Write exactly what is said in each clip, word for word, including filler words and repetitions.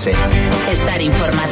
Ourense. Estar informado.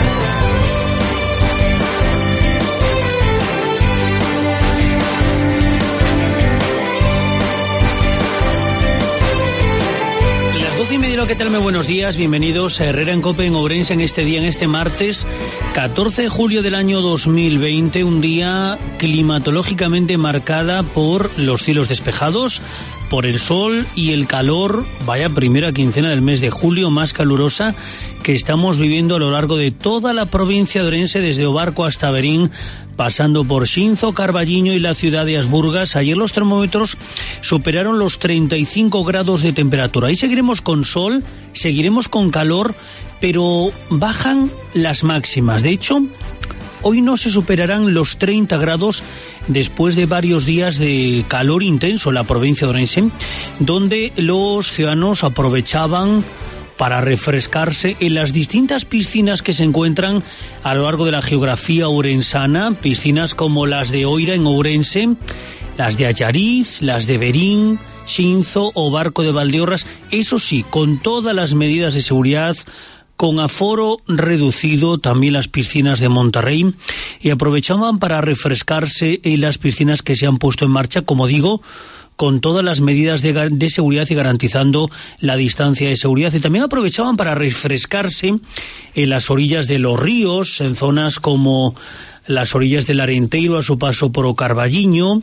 doce y media, ¿qué tal? Muy buenos días, bienvenidos a Herrera en Cope en Ourense en este día, en este martes catorce de julio del año dos mil veinte, un día climatológicamente marcada por los cielos despejados, por el sol y el calor. Vaya primera quincena del mes de julio más calurosa que estamos viviendo a lo largo de toda la provincia de Ourense, desde Obarco hasta Verín, pasando por Xinzo, Carballiño y la ciudad de Asburgas. Ayer los termómetros superaron los treinta y cinco grados de temperatura. Ahí seguiremos con sol, seguiremos con calor, pero bajan las máximas. De hecho, hoy no se superarán los treinta grados después de varios días de calor intenso en la provincia de Ourense, donde los ciudadanos aprovechaban para refrescarse en las distintas piscinas que se encuentran a lo largo de la geografía ourensana, piscinas como las de Oira en Ourense, las de Allariz, las de Verín, Xinzo o Barco de Valdeorras, eso sí, con todas las medidas de seguridad, con aforo reducido, también las piscinas de Monterrey, y aprovechaban para refrescarse en las piscinas que se han puesto en marcha, como digo, con todas las medidas de, de seguridad y garantizando la distancia de seguridad. Y también aprovechaban para refrescarse en las orillas de los ríos, en zonas como las orillas del Arenteiro a su paso por Ocarballiño,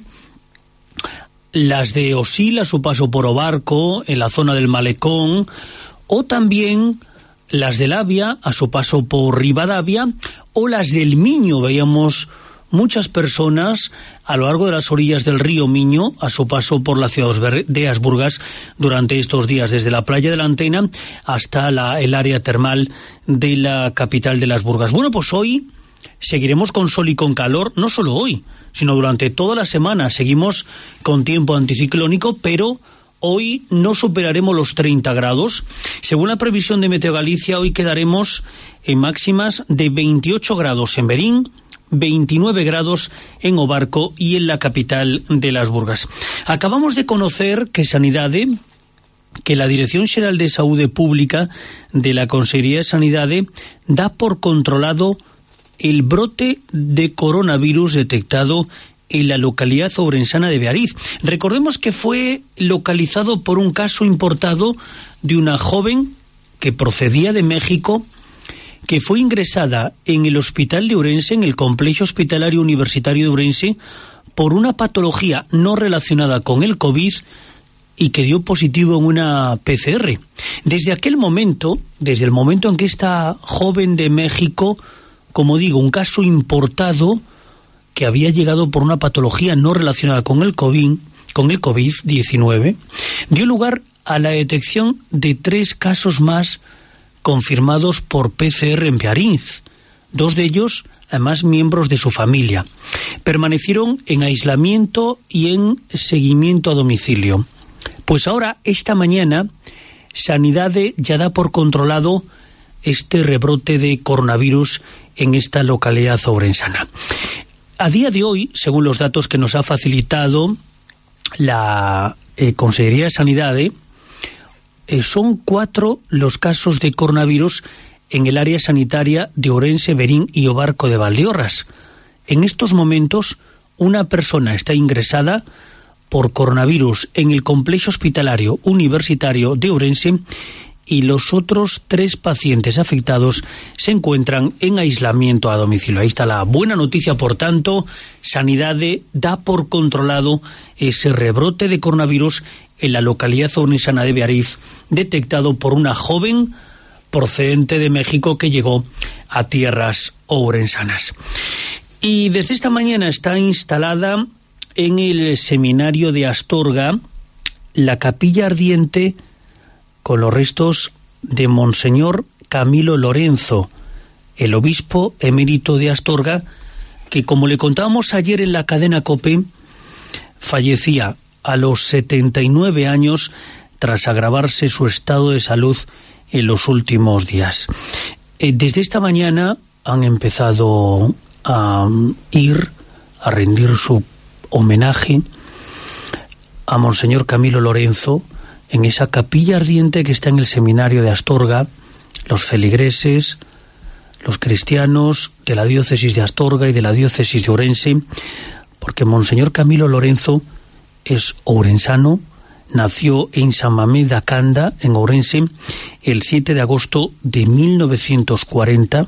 las de Osil a su paso por Obarco, en la zona del Malecón, o también las de Labia a su paso por Ribadavia, o las del Miño. Veíamos muchas personas a lo largo de las orillas del río Miño a su paso por la ciudad de Asburgas durante estos días, desde la playa de la Antena hasta la, el área termal de la capital de las Burgas. Bueno, pues hoy seguiremos con sol y con calor, no solo hoy, sino durante toda la semana. Seguimos con tiempo anticiclónico, pero hoy no superaremos los treinta grados. Según la previsión de Meteo Galicia, hoy quedaremos en máximas de veintiocho grados en Verín, veintinueve grados en Obarco y en la capital de las Burgas. Acabamos de conocer que Sanidade, que la Dirección Xeral de Saúde Pública de la Consellería de Sanidade da por controlado el brote de coronavirus detectado en la localidad ourensana de Beariz. Recordemos que fue localizado por un caso importado de una joven que procedía de México, que fue ingresada en el hospital de Ourense, en el complejo hospitalario universitario de Ourense, por una patología no relacionada con el COVID y que dio positivo en una P C R. Desde aquel momento, desde el momento en que esta joven de México, como digo, un caso importado que había llegado por una patología no relacionada con el COVID, con el COVID diecinueve, dio lugar a la detección de tres casos más confirmados por P C R en Beariz, dos de ellos además miembros de su familia. Permanecieron en aislamiento y en seguimiento a domicilio. Pues ahora, esta mañana, Sanidade ya da por controlado este rebrote de coronavirus en esta localidad ourensana. A día de hoy, según los datos que nos ha facilitado la eh, Consellería de Sanidade, eh, son cuatro los casos de coronavirus en el área sanitaria de Ourense, Verín y Obarco de Valdeorras. En estos momentos, una persona está ingresada por coronavirus en el complejo hospitalario universitario de Ourense y los otros tres pacientes afectados se encuentran en aislamiento a domicilio. Ahí está la buena noticia, por tanto, Sanidade da por controlado ese rebrote de coronavirus en la localidad ourensana de Beariz, detectado por una joven procedente de México que llegó a tierras ourensanas. Y desde esta mañana está instalada en el seminario de Astorga la capilla ardiente con los restos de Monseñor Camilo Lorenzo, el obispo emérito de Astorga, que, como le contábamos ayer en la cadena COPE, fallecía a los setenta y nueve años tras agravarse su estado de salud en los últimos días. Eh, desde esta mañana han empezado a ir a rendir su homenaje a Monseñor Camilo Lorenzo en esa capilla ardiente que está en el seminario de Astorga, los feligreses, los cristianos de la diócesis de Astorga y de la diócesis de Ourense, porque Monseñor Camilo Lorenzo es ourensano, nació en San Mamés da Canda, en Ourense, el siete de agosto de mil novecientos cuarenta.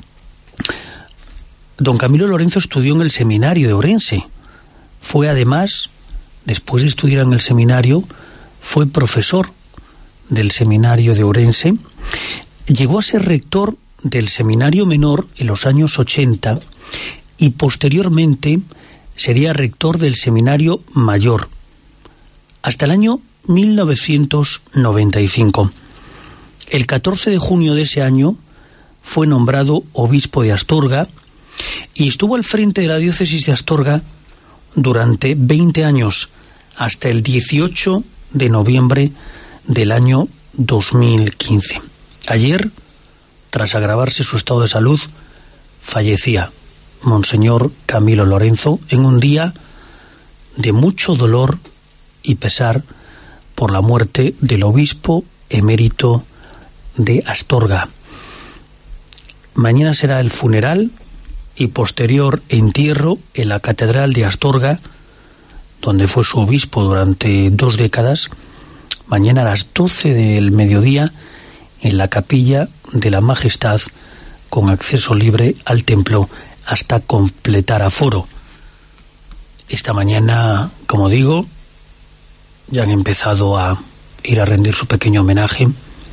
Don Camilo Lorenzo estudió en el seminario de Ourense. Fue además, después de estudiar en el seminario, fue profesor del seminario de Ourense. Llegó a ser rector del seminario menor en los años ochenta y posteriormente sería rector del seminario mayor hasta el año mil novecientos noventa y cinco. El catorce de junio de ese año fue nombrado obispo de Astorga y estuvo al frente de la diócesis de Astorga durante veinte años, hasta el dieciocho de noviembre del año dos mil quince. Ayer, tras agravarse su estado de salud, fallecía Monseñor Camilo Lorenzo en un día de mucho dolor y pesar por la muerte del obispo emérito de Astorga. Mañana será el funeral y posterior entierro en la Catedral de Astorga, donde fue su obispo durante dos décadas. Mañana a las doce del mediodía en la Capilla de la Majestad, con acceso libre al templo hasta completar aforo. Esta mañana, como digo, ya han empezado a ir a rendir su pequeño homenaje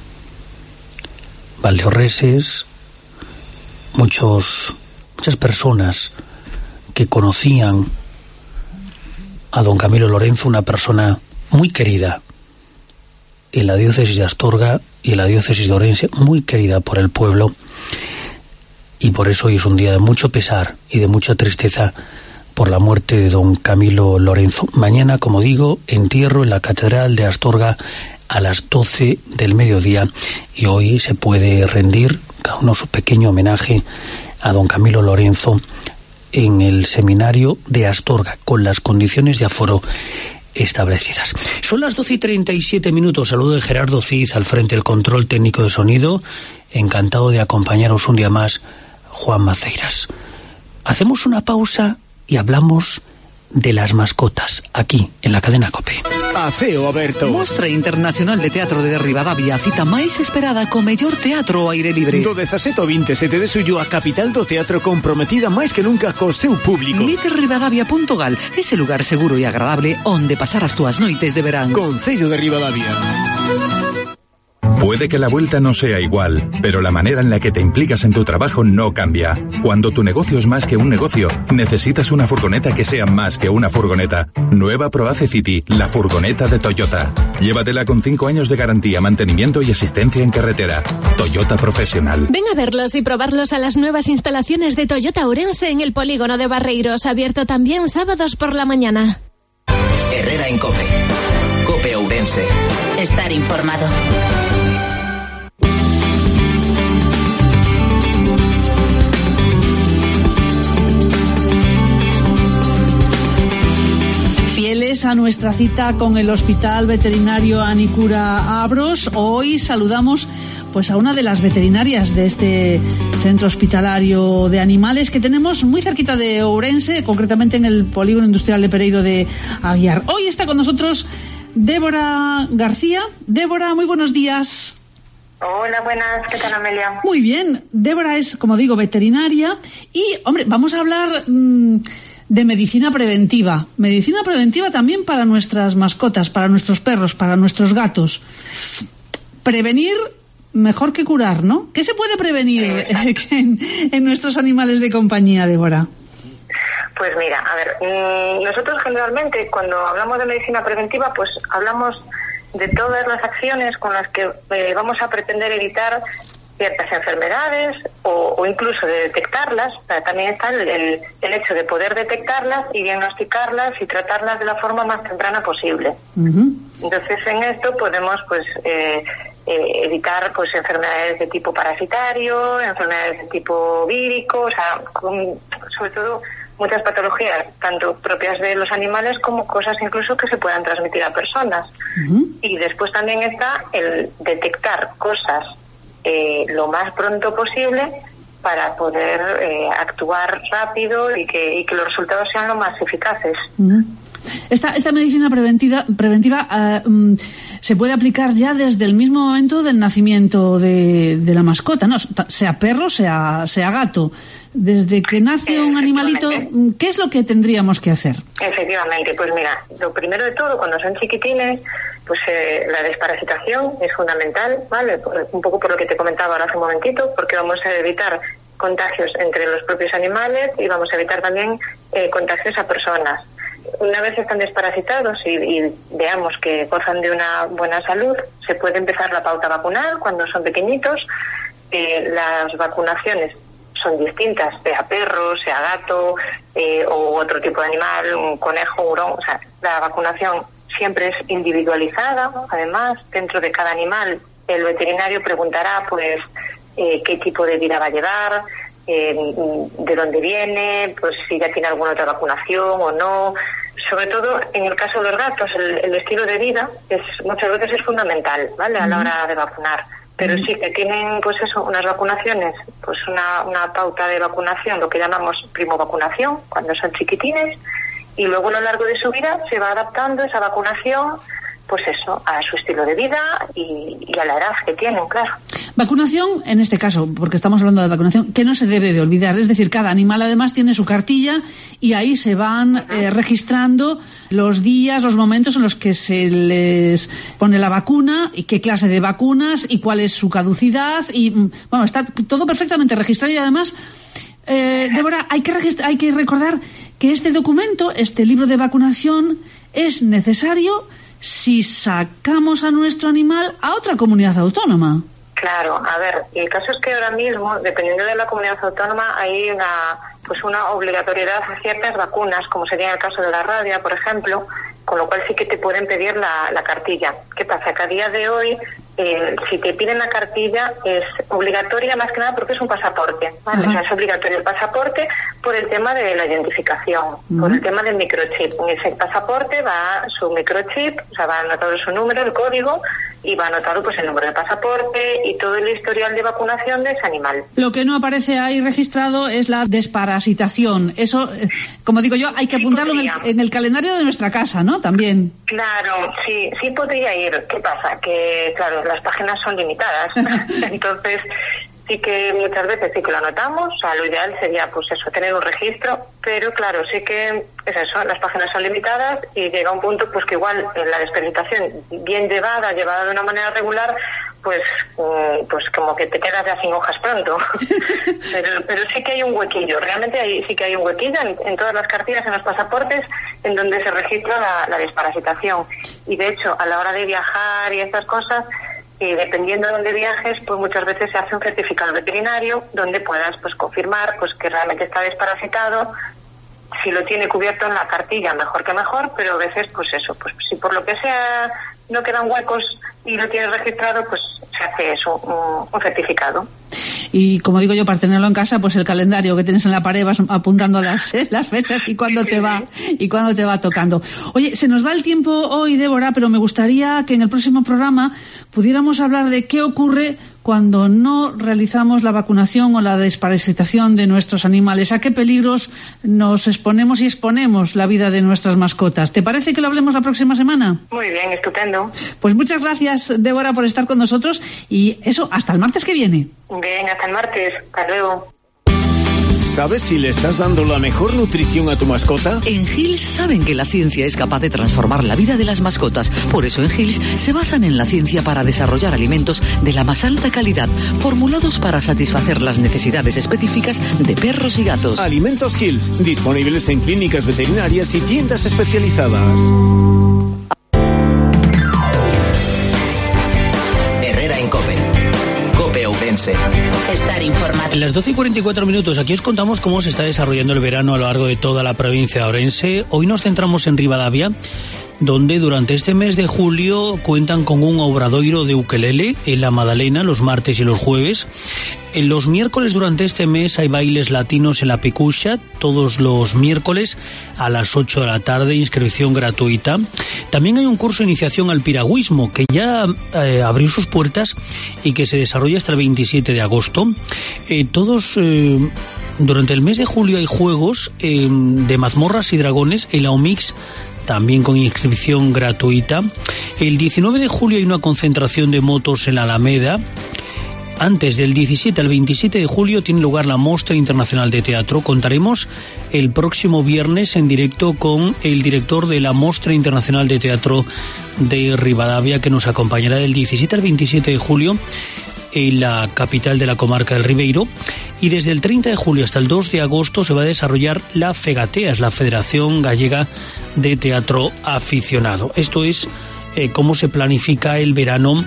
valdeorreses, muchos, muchas personas que conocían a don Camilo Lorenzo, una persona muy querida en la diócesis de Astorga y en la diócesis de Ourense, muy querida por el pueblo, y por eso hoy es un día de mucho pesar y de mucha tristeza por la muerte de don Camilo Lorenzo. Mañana, como digo, entierro en la Catedral de Astorga a las doce del mediodía, y hoy se puede rendir cada uno su pequeño homenaje a don Camilo Lorenzo en el seminario de Astorga, con las condiciones de aforo establecidas. Son las doce y treinta y siete minutos. Saludo de Gerardo Cid al frente del control técnico de sonido. Encantado de acompañaros un día más, Juan Maceiras. Hacemos una pausa y hablamos de las mascotas, aquí, en la cadena COPE. Aceo aberto. Mostra Internacional de Teatro de Ribadavia, cita máis esperada co mellor teatro ao aire libre. Do dezasete ao vinte e sete de xullo, a capital do teatro comprometida máis que nunca co seu público. Mite ribadavia punto gal, ese lugar seguro e agradable onde pasar as túas noites de verán. Concello de Ribadavia. Puede que la vuelta no sea igual, pero la manera en la que te implicas en tu trabajo no cambia. Cuando tu negocio es más que un negocio, necesitas una furgoneta que sea más que una furgoneta. Nueva Proace City, la furgoneta de Toyota. Llévatela con cinco años de garantía, mantenimiento y asistencia en carretera. Toyota Profesional. Ven a verlos y probarlos a las nuevas instalaciones de Toyota Ourense en el polígono de Barreiros, abierto también sábados por la mañana. Herrera en COPE. COPE Ourense. Estar informado. Fieles a nuestra cita con el Hospital Veterinario Anicura Abros, hoy saludamos pues a una de las veterinarias de este centro hospitalario de animales que tenemos muy cerquita de Ourense, concretamente en el Polígono Industrial de Pereiro de Aguiar. Hoy está con nosotros Débora García. Débora, muy buenos días. Hola, buenas, ¿qué tal, Amelia? Muy bien, Débora es, como digo, veterinaria y, hombre, vamos a hablar mmm, de medicina preventiva. Medicina preventiva también para nuestras mascotas, para nuestros perros, para nuestros gatos. Prevenir mejor que curar, ¿no? ¿Qué se puede prevenir sí, en, en nuestros animales de compañía, Débora? Pues mira, a ver, nosotros generalmente cuando hablamos de medicina preventiva, pues hablamos de todas las acciones con las que eh, vamos a pretender evitar ciertas enfermedades o, o incluso de detectarlas. O sea, también está el, el, el hecho de poder detectarlas y diagnosticarlas y tratarlas de la forma más temprana posible. Uh-huh. Entonces, en esto podemos pues eh, eh, evitar pues enfermedades de tipo parasitario, enfermedades de tipo vírico, o sea, con, sobre todo muchas patologías, tanto propias de los animales como cosas incluso que se puedan transmitir a personas. Uh-huh. Y después también está el detectar cosas eh, lo más pronto posible para poder eh, actuar rápido y que, y que los resultados sean lo más eficaces. Uh-huh. Esta, esta medicina preventiva, preventiva uh, um, se puede aplicar ya desde el mismo momento del nacimiento de, de la mascota, ¿no? Sea perro, sea, sea gato. Desde que nace un animalito, ¿qué es lo que tendríamos que hacer? Efectivamente, pues mira, lo primero de todo, cuando son chiquitines, pues eh, la desparasitación es fundamental, ¿vale? Un poco por lo que te comentaba ahora hace un momentito, porque vamos a evitar contagios entre los propios animales y vamos a evitar también eh, contagios a personas. Una vez están desparasitados y, y veamos que gozan de una buena salud, se puede empezar la pauta vacunal cuando son pequeñitos. Eh, las vacunaciones son distintas, sea perro, sea gato eh, o otro tipo de animal, un conejo, un hurón. O sea, la vacunación siempre es individualizada. Además, dentro de cada animal, el veterinario preguntará, pues, eh, qué tipo de vida va a llevar, eh, de dónde viene, pues si ya tiene alguna otra vacunación o no. Sobre todo en el caso de los gatos, el, el estilo de vida es muchas veces es fundamental, ¿vale? A la hora de vacunar. Pero sí que tienen, pues eso, unas vacunaciones, pues una, una pauta de vacunación, lo que llamamos primovacunación, cuando son chiquitines, y luego a lo largo de su vida se va adaptando esa vacunación, pues eso, a su estilo de vida y, y a la edad que tienen, claro. Vacunación, en este caso, porque estamos hablando de vacunación, que no se debe de olvidar. Es decir, cada animal además tiene su cartilla y ahí se van uh-huh. eh, registrando los días, los momentos en los que se les pone la vacuna y qué clase de vacunas y cuál es su caducidad. Y bueno, está todo perfectamente registrado y además, eh, Débora, hay que, registra- hay que recordar que este documento, este libro de vacunación, es necesario si sacamos a nuestro animal a otra comunidad autónoma. Claro, a ver, el caso es que ahora mismo, dependiendo de la comunidad autónoma, hay una pues una obligatoriedad a ciertas vacunas, como sería el caso de la rabia, por ejemplo, con lo cual sí que te pueden pedir la, la cartilla. ¿Qué pasa? Que a día de hoy, eh, si te piden la cartilla, es obligatoria más que nada porque es un pasaporte, ¿vale? O sea, es obligatorio el pasaporte por el tema de la identificación, uh-huh. por el tema del microchip. En ese pasaporte va su microchip, o sea, va anotado su número, el código, y va anotado pues el número de pasaporte y todo el historial de vacunación de ese animal. Lo que no aparece ahí registrado es la desparasitación. Eso, como digo yo, hay que apuntarlo en el, en el calendario de nuestra casa, ¿no? También. Claro, sí, sí podría ir. ¿Qué pasa? Que, claro, las páginas son limitadas. Entonces, sí que muchas veces sí que lo anotamos. O sea, lo ideal sería, pues eso, tener un registro. Pero, claro, sí que es eso, las páginas son limitadas y llega un punto, pues que igual la desparasitación bien llevada, llevada de una manera regular, pues pues como que te quedas ya sin hojas pronto. pero, pero sí que hay un huequillo, realmente hay, sí que hay un huequillo en, en todas las cartillas, en los pasaportes, en donde se registra la, la desparasitación. Y de hecho, a la hora de viajar y estas cosas, eh, dependiendo de dónde viajes, pues muchas veces se hace un certificado veterinario donde puedas pues confirmar pues que realmente está desparasitado. Si lo tiene cubierto en la cartilla, mejor que mejor, pero a veces, pues eso, pues si por lo que sea no quedan huecos y lo tienes registrado, pues se hace eso, un, un certificado. Y como digo yo, para tenerlo en casa, pues el calendario que tienes en la pared vas apuntando las, las fechas y cuándo te va y cuándo te va tocando. Oye, se nos va el tiempo hoy, Débora, pero me gustaría que en el próximo programa pudiéramos hablar de qué ocurre cuando no realizamos la vacunación o la desparasitación de nuestros animales. ¿A qué peligros nos exponemos y exponemos la vida de nuestras mascotas? ¿Te parece que lo hablemos la próxima semana? Muy bien, estupendo. Pues muchas gracias, Débora, por estar con nosotros y eso, hasta el martes que viene. Bien, hasta el martes. Hasta luego. ¿Sabes si le estás dando la mejor nutrición a tu mascota? En Hills saben que la ciencia es capaz de transformar la vida de las mascotas. Por eso en Hills se basan en la ciencia para desarrollar alimentos de la más alta calidad, formulados para satisfacer las necesidades específicas de perros y gatos. Alimentos Hills, disponibles en clínicas veterinarias y tiendas especializadas. Herrera en COPE. COPE Ourense. Estar informado. En las doce y cuarenta y cuatro minutos, aquí os contamos cómo se está desarrollando el verano a lo largo de toda la provincia de Ourense. Hoy nos centramos en Ribadavia, donde durante este mes de julio cuentan con un obradoiro de ukelele en la Madalena los martes y los jueves. En los miércoles durante este mes hay bailes latinos en la Picucha, todos los miércoles a las ocho de la tarde, inscripción gratuita. También hay un curso de iniciación al piragüismo que ya eh, abrió sus puertas y que se desarrolla hasta el veintisiete de agosto. Eh, todos... Eh, durante el mes de julio hay juegos eh, de mazmorras y dragones en la Omix, también con inscripción gratuita. El diecinueve de julio hay una concentración de motos en la Alameda. Antes del diecisiete al veintisiete de julio tiene lugar la Mostra Internacional de Teatro. Contaremos el próximo viernes en directo con el director de la Mostra Internacional de Teatro de Ribadavia, que nos acompañará del diecisiete al veintisiete de julio en la capital de la comarca del Ribeiro. Y desde el treinta de julio hasta el dos de agosto se va a desarrollar la FEGATEAS, la Federación Gallega de Teatro Aficionado. Esto es eh, cómo se planifica el verano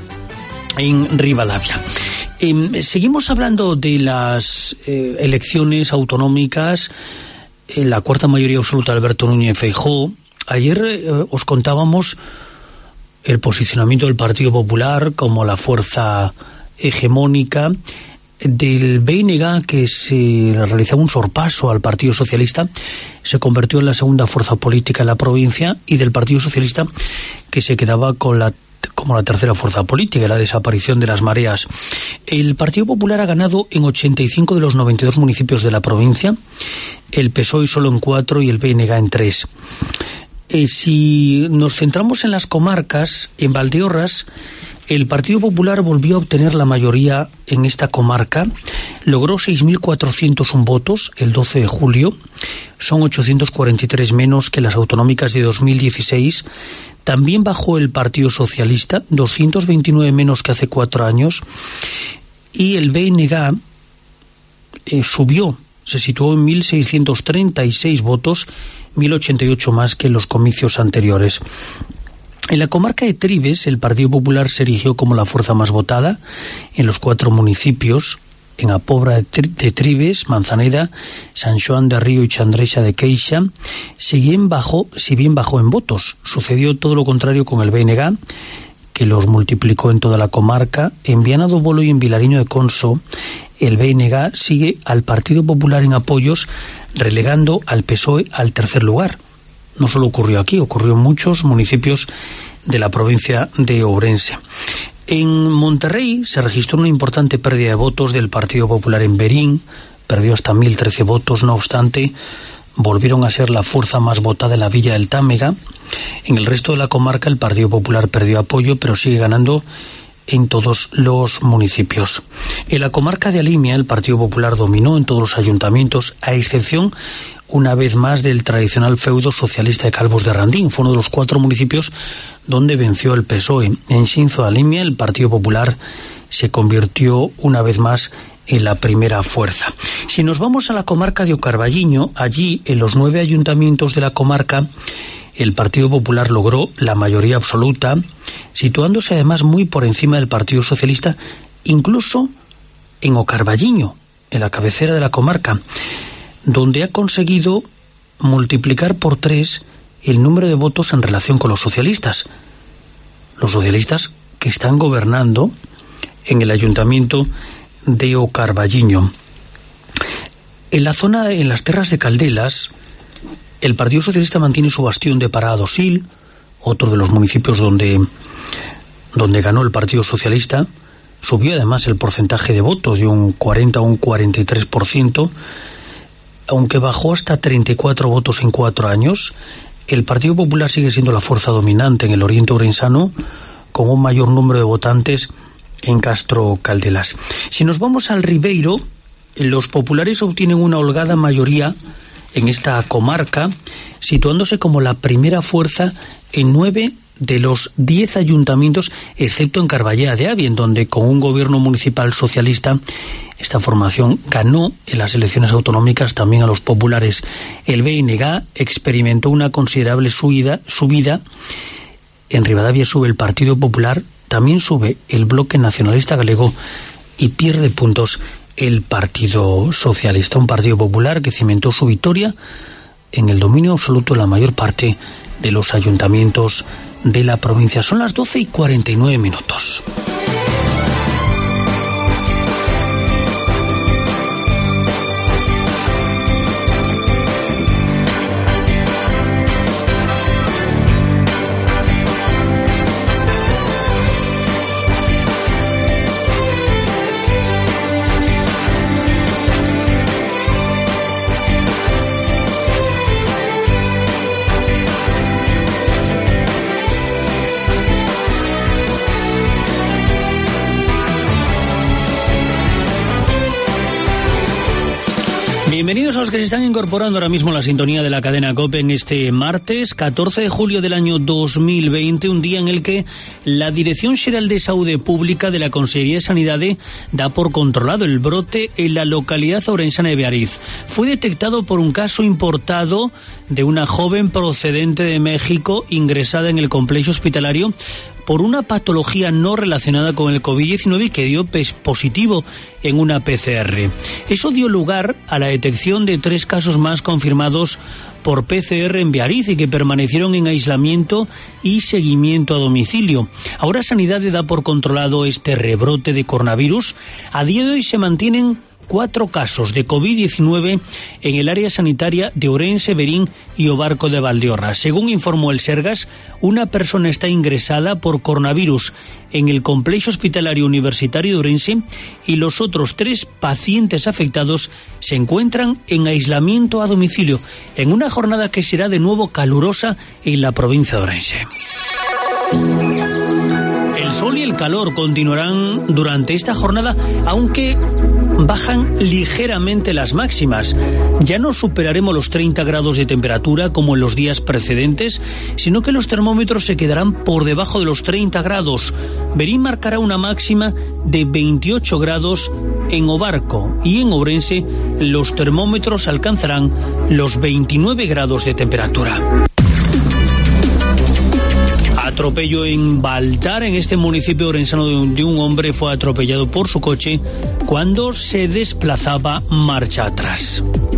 en Ribadavia. Eh, seguimos hablando de las eh, elecciones autonómicas, en la cuarta mayoría absoluta de Alberto Núñez Feijóo. Ayer eh, os contábamos el posicionamiento del Partido Popular como la fuerza hegemónica, del B N G, que se realizaba un sorpaso al Partido Socialista, se convirtió en la segunda fuerza política en la provincia, y del Partido Socialista, que se quedaba con la como la tercera fuerza política, la desaparición de las mareas. El Partido Popular ha ganado en ochenta y cinco de los noventa y dos municipios de la provincia, el P S O E solo en cuatro y el B N G en tres. Eh, si nos centramos en las comarcas, en Valdeorras, el Partido Popular volvió a obtener la mayoría en esta comarca, logró seis mil cuatrocientos uno votos el doce de julio, son ochocientos cuarenta y tres menos que las autonómicas de dos mil dieciséis. También bajó el Partido Socialista, doscientos veintinueve menos que hace cuatro años, y el B N G eh, subió, se situó en mil seiscientos treinta y seis votos, mil ochenta y ocho más que en los comicios anteriores. En la comarca de Tribes, el Partido Popular se erigió como la fuerza más votada en los cuatro municipios, en A Pobra de Tribes, Manzaneda, San Xoán de Río y Chandrexa de Queixa. Si bien bajó, si bien bajó en votos, sucedió todo lo contrario con el B N G, que los multiplicó en toda la comarca. En Viana do Bolo y en Vilariño de Conso, el B N G sigue al Partido Popular en apoyos, relegando al P S O E al tercer lugar. No solo ocurrió aquí, ocurrió en muchos municipios de la provincia de Ourense. En Monterrey se registró una importante pérdida de votos del Partido Popular en Berín, perdió hasta mil trece votos, no obstante, volvieron a ser la fuerza más votada en la Villa del Támega. En el resto de la comarca el Partido Popular perdió apoyo, pero sigue ganando en todos los municipios. En la comarca de Alimia el Partido Popular dominó en todos los ayuntamientos, a excepción una vez más del tradicional feudo socialista de Calvos de Randín. Fue uno de los cuatro municipios donde venció el P S O E. En Xinzo de Alimia el Partido Popular se convirtió una vez más en la primera fuerza. Si nos vamos a la comarca de Ocarballiño, allí en los nueve ayuntamientos de la comarca el Partido Popular logró la mayoría absoluta, situándose además muy por encima del Partido Socialista, incluso en Ocarballiño, en la cabecera de la comarca, donde ha conseguido multiplicar por tres el número de votos en relación con los socialistas. Los socialistas que están gobernando en el ayuntamiento de Ocarballiño. En la zona, en las terras de Caldelas, el Partido Socialista mantiene su bastión de Paradosil, otro de los municipios donde, donde ganó el Partido Socialista. Subió además el porcentaje de votos de un cuarenta a un cuarenta y tres por ciento, aunque bajó hasta treinta y cuatro votos en cuatro años. El Partido Popular sigue siendo la fuerza dominante en el oriente orensano, con un mayor número de votantes en Castro Caldelas. Si nos vamos al Ribeiro, los populares obtienen una holgada mayoría en esta comarca, situándose como la primera fuerza en nueve de los diez ayuntamientos, excepto en Carballeda de Avia, en donde con un gobierno municipal socialista esta formación ganó en las elecciones autonómicas también a los populares. El B N G experimentó una considerable subida, subida. En Ribadavia sube el Partido Popular, también sube el Bloque Nacionalista Galego y pierde puntos el Partido Socialista. Un Partido Popular que cimentó su victoria en el dominio absoluto de la mayor parte de los ayuntamientos de la provincia. Son las doce y cuarenta y nueve minutos. Bienvenidos a los que se están incorporando ahora mismo a la sintonía de la cadena COPE en este martes catorce de julio del año dos mil veinte, un día en el que la Dirección Xeral de Saúde Pública de la Consellería de Sanidade da por controlado el brote en la localidad ourensana de Beariz. Fue detectado por un caso importado de una joven procedente de México ingresada en el complejo hospitalario por una patología no relacionada con el COVID diecinueve que dio positivo en una P C R. Eso dio lugar a la detección de tres casos más confirmados por P C R en Beariz y que permanecieron en aislamiento y seguimiento a domicilio. Ahora Sanidade da por controlado este rebrote de coronavirus. A día de hoy se mantienen cuatro casos de COVID diecinueve en el área sanitaria de Ourense, Verín y O Barco de Valdeorras. Según informó el Sergas, una persona está ingresada por coronavirus en el complejo hospitalario universitario de Ourense y los otros tres pacientes afectados se encuentran en aislamiento a domicilio, en una jornada que será de nuevo calurosa en la provincia de Ourense. El sol y el calor continuarán durante esta jornada, aunque bajan ligeramente las máximas. Ya no superaremos los treinta grados de temperatura como en los días precedentes, sino que los termómetros se quedarán por debajo de los treinta grados. Verín marcará una máxima de veintiocho grados en O Barco y en Ourense los termómetros alcanzarán los veintinueve grados de temperatura. Atropello en Baltar, en este municipio orensano, de un, de un hombre fue atropellado por su coche cuando se desplazaba marcha atrás.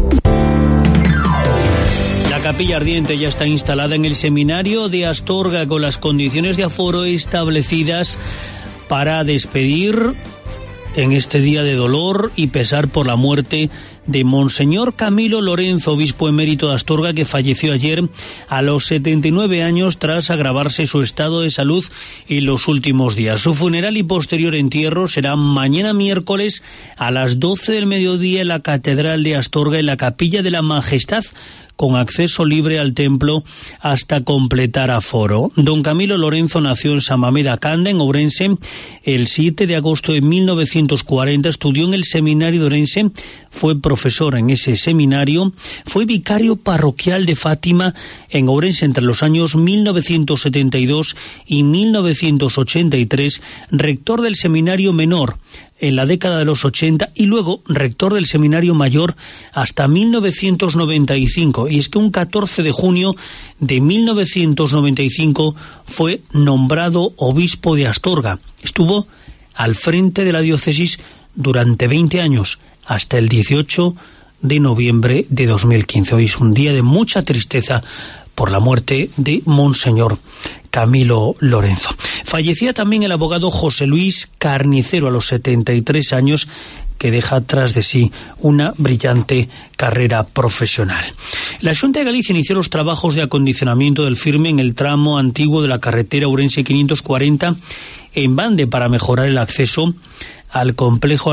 La capilla ardiente ya está instalada en el seminario de Astorga con las condiciones de aforo establecidas para despedir en este día de dolor y pesar por la muerte de Monseñor Camilo Lorenzo, obispo emérito de Astorga, que falleció ayer a los setenta y nueve años tras agravarse su estado de salud en los últimos días. Su funeral y posterior entierro será mañana miércoles a las doce del mediodía en la Catedral de Astorga, en la Capilla de la Majestad, con acceso libre al templo hasta completar aforo. Don Camilo Lorenzo nació en San Mamés da Canda, en Ourense, el siete de agosto de mil novecientos cuarenta, estudió en el seminario de Ourense, fue profesor en ese seminario, fue vicario parroquial de Fátima en Ourense entre los años mil novecientos setenta y dos y mil novecientos ochenta y tres, rector del seminario menor en la década de los ochenta y luego rector del seminario mayor hasta mil novecientos noventa y cinco. Y es que un catorce de junio de mil novecientos noventa y cinco fue nombrado obispo de Astorga. Estuvo al frente de la diócesis durante veinte años, hasta el dieciocho de noviembre de dos mil quince. Hoy es un día de mucha tristeza por la muerte de Monseñor Camilo Lorenzo. Fallecía también el abogado José Luis Carnicero a los setenta y tres años, que deja tras de sí una brillante carrera profesional. La Xunta de Galicia inició los trabajos de acondicionamiento del firme en el tramo antiguo de la carretera Ourense quinientos cuarenta en Bande para mejorar el acceso al complejo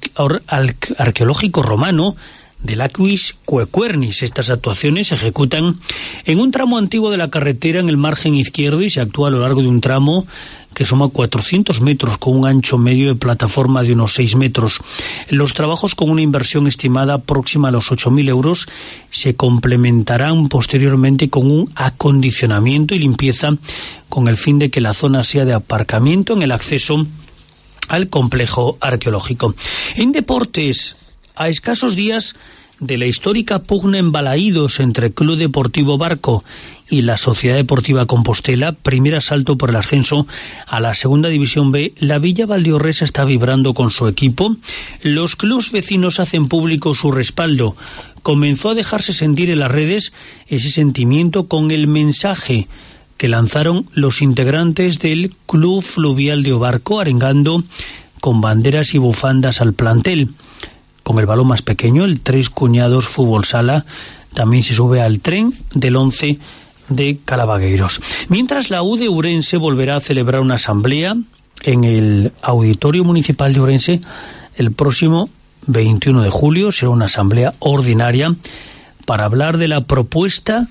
arqueológico romano del Aquis Cuecuernis. Estas actuaciones se ejecutan en un tramo antiguo de la carretera en el margen izquierdo y se actúa a lo largo de un tramo que suma cuatrocientos metros con un ancho medio de plataforma de unos seis metros. Los trabajos, con una inversión estimada próxima a los ocho mil euros, se complementarán posteriormente con un acondicionamiento y limpieza con el fin de que la zona sea de aparcamiento en el acceso al complejo arqueológico. En deportes, a escasos días de la histórica pugna en Balaídos entre Club Deportivo Barco y la Sociedad Deportiva Compostela, primer asalto por el ascenso a la Segunda División B. La Villa Valdiorresa está vibrando con su equipo. Los clubs vecinos hacen público su respaldo. Comenzó a dejarse sentir en las redes ese sentimiento con el mensaje que lanzaron los integrantes del Club Fluvial de Obarco, arengando con banderas y bufandas al plantel. Con el balón más pequeño, el Tres Cuñados Fútbol Sala también se sube al tren del once de Calabagueiros. Mientras, la U de Ourense volverá a celebrar una asamblea en el Auditorio Municipal de Ourense el próximo veintiuno de julio. Será una asamblea ordinaria para hablar de la propuesta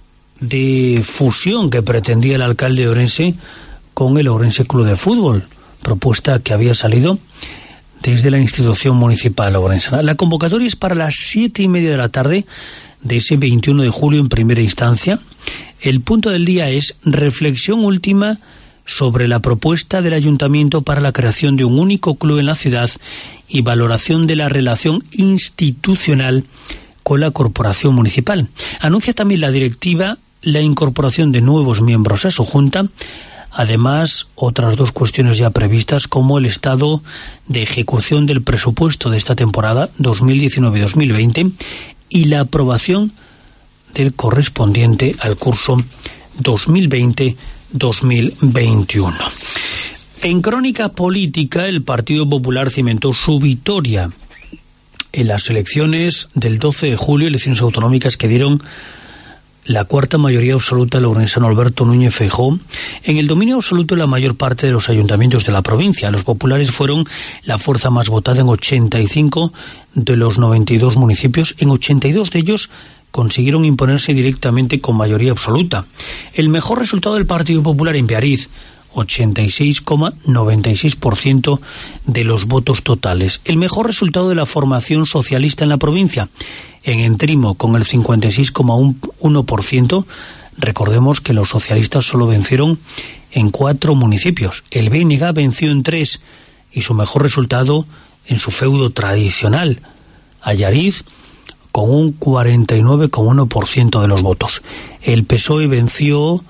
de fusión que pretendía el alcalde de Ourense con el Ourense Club de Fútbol, propuesta que había salido desde la institución municipal ourensana. La convocatoria es para las siete y media de la tarde de ese veintiuno de julio en primera instancia. El punto del día es reflexión última sobre la propuesta del ayuntamiento para la creación de un único club en la ciudad y valoración de la relación institucional con la corporación municipal. Anuncia también la directiva la incorporación de nuevos miembros a su junta. Además, otras dos cuestiones ya previstas, como el estado de ejecución del presupuesto de esta temporada dos mil diecinueve dos mil veinte y la aprobación del correspondiente al curso dos mil veinte dos mil veintiuno. En crónica política, el Partido Popular cimentó su victoria en las elecciones del doce de julio, elecciones autonómicas que dieron la cuarta mayoría absoluta al ourensano Alberto Núñez Feijóo en el dominio absoluto de la mayor parte de los ayuntamientos de la provincia. Los populares fueron la fuerza más votada en ochenta y cinco de los noventa y dos municipios. En ochenta y dos de ellos consiguieron imponerse directamente con mayoría absoluta. El mejor resultado del Partido Popular en Beariz, ochenta y seis coma noventa y seis por ciento de los votos totales. El mejor resultado de la formación socialista en la provincia, en Entrimo, con el cincuenta y seis coma uno por ciento. Recordemos que los socialistas solo vencieron en cuatro municipios. El B N G venció en tres, y su mejor resultado en su feudo tradicional, Allariz, con un cuarenta y nueve coma uno por ciento de los votos. El P S O E venció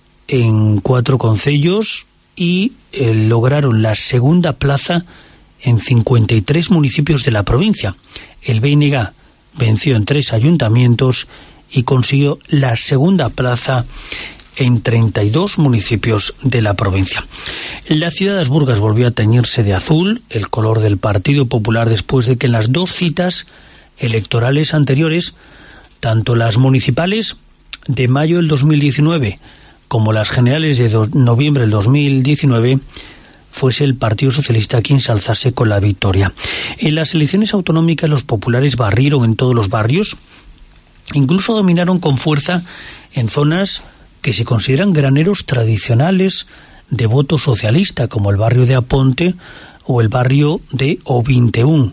en cuatro concellos y eh, lograron la segunda plaza en cincuenta y tres municipios de la provincia. El B N G venció en tres ayuntamientos y consiguió la segunda plaza en treinta y dos municipios de la provincia. La ciudad de Asburgas volvió a teñirse de azul, el color del Partido Popular, después de que en las dos citas electorales anteriores, tanto las municipales de mayo del dos mil diecinueve como las generales de do- noviembre del dos mil diecinueve, fuese el Partido Socialista quien se alzase con la victoria. En las elecciones autonómicas los populares barrieron en todos los barrios, incluso dominaron con fuerza en zonas que se consideran graneros tradicionales de voto socialista, como el barrio de Aponte o el barrio de Ovinteún.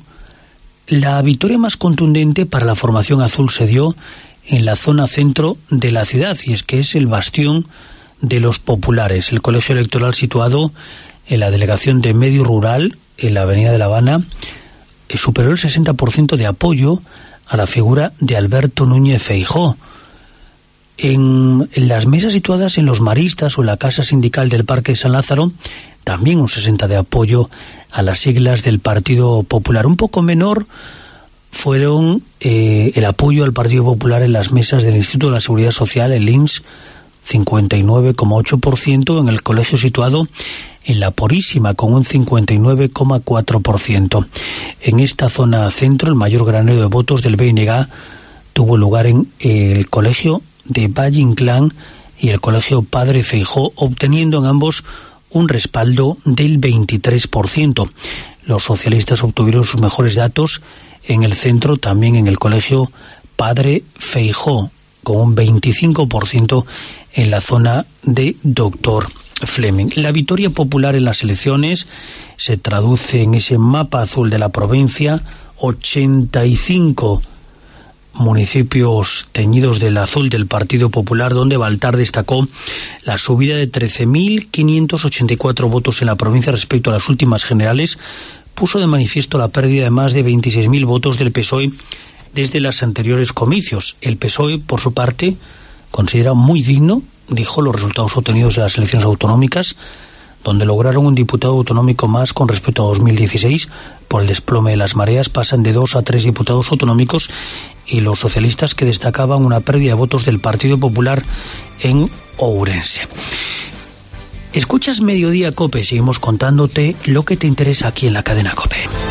La victoria más contundente para la formación azul se dio en la zona centro de la ciudad, y es que es el bastión de los populares. El colegio electoral, situado en la delegación de Medio Rural, en la avenida de La Habana, superó el sesenta por ciento de apoyo a la figura de Alberto Núñez Feijóo. En, en las mesas situadas en Los Maristas o en la Casa Sindical del Parque de San Lázaro, también un sesenta por ciento de apoyo a las siglas del Partido Popular. Un poco menor fueron eh, el apoyo al Partido Popular en las mesas del Instituto de la Seguridad Social, el I N S, cincuenta y nueve coma ocho por ciento, en el colegio situado en La Purísima, con un cincuenta y nueve coma cuatro por ciento. En esta zona centro, el mayor granero de votos del B N G tuvo lugar en el colegio de Valle Inclán y el colegio Padre Feijóo, obteniendo en ambos un respaldo del veintitrés por ciento. Los socialistas obtuvieron sus mejores datos en el centro, también en el colegio Padre Feijóo, con un veinticinco por ciento en la zona de Doctor Fleming. La victoria popular en las elecciones se traduce en ese mapa azul de la provincia, ochenta y cinco municipios teñidos del azul del Partido Popular, donde Baltar destacó la subida de trece mil quinientos ochenta y cuatro votos en la provincia respecto a las últimas generales. Puso de manifiesto la pérdida de más de veintiséis mil votos del P S O E desde los anteriores comicios. El P S O E, por su parte, considera muy digno, dijo, los resultados obtenidos en las elecciones autonómicas, donde lograron un diputado autonómico más con respecto a dos mil dieciséis. Por el desplome de las mareas pasan de dos a tres diputados autonómicos, y los socialistas, que destacaban una pérdida de votos del Partido Popular en Ourense. Escuchas Mediodía COPE, seguimos contándote lo que te interesa aquí en la cadena COPE.